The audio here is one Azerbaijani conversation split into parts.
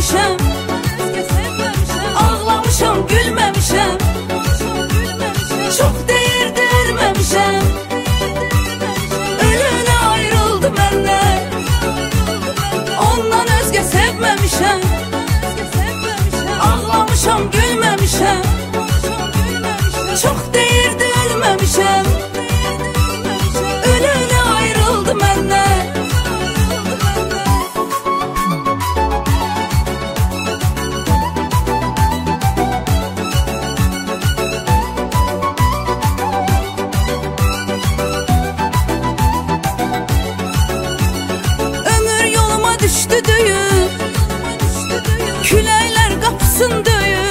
sevməmişəm, ağlamışam, gülməmişəm, çox deyirdi ölməmişəm. Ölünə ayrıldı məndən, ondan özgə sevməmişəm, ağlamışam, gülməmişəm, çox deyirdi ölməmişəm. Ölünə ayrıldı məndən. Düşdü düyü, küləklər qapısın döyü,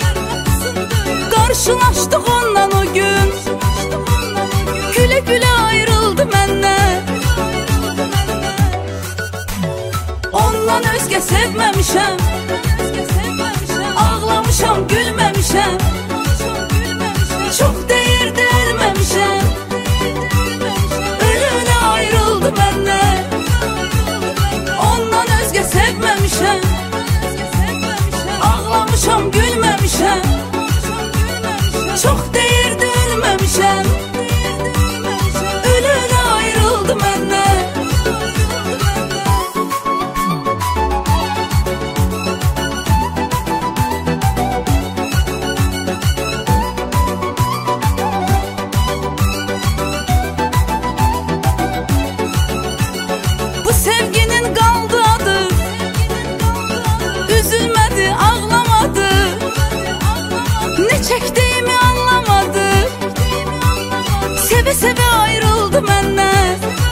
qarşılaşdıq ondan o gün, gülə-gülə ayrıldı məndən. Ondan özgə sevməmişəm, ağlamışam, gülməmişəm, çox deyirdi ölməmişəm. Ölünə ayrıldı məndən, ondan özgə sevməmişəm, ağlamışam, gülməmişəm, çox deyirdi ölməmişəm. Ölünə ayrıldı məndən. Bu sevginin qaldı adı, üzülmədi, ağlamadı, nə çəkdiyimi anlamadı, sevə-sevə ayrıldı məndən.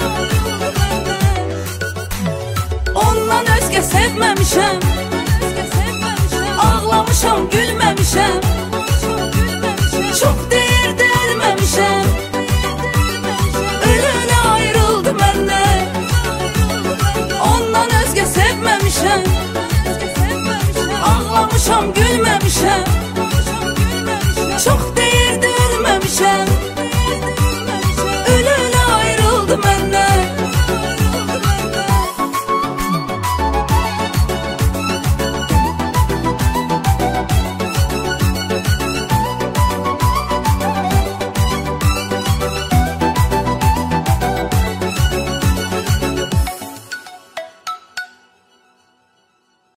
Ondan özgə sevməmişəm, ağlamışam, gülməmişəm, çox deyirdi ölməmişəm. Ölünə ayrıldı məndən, ondan özgə sevməmişəm, ağlamışam, gülməmişəm,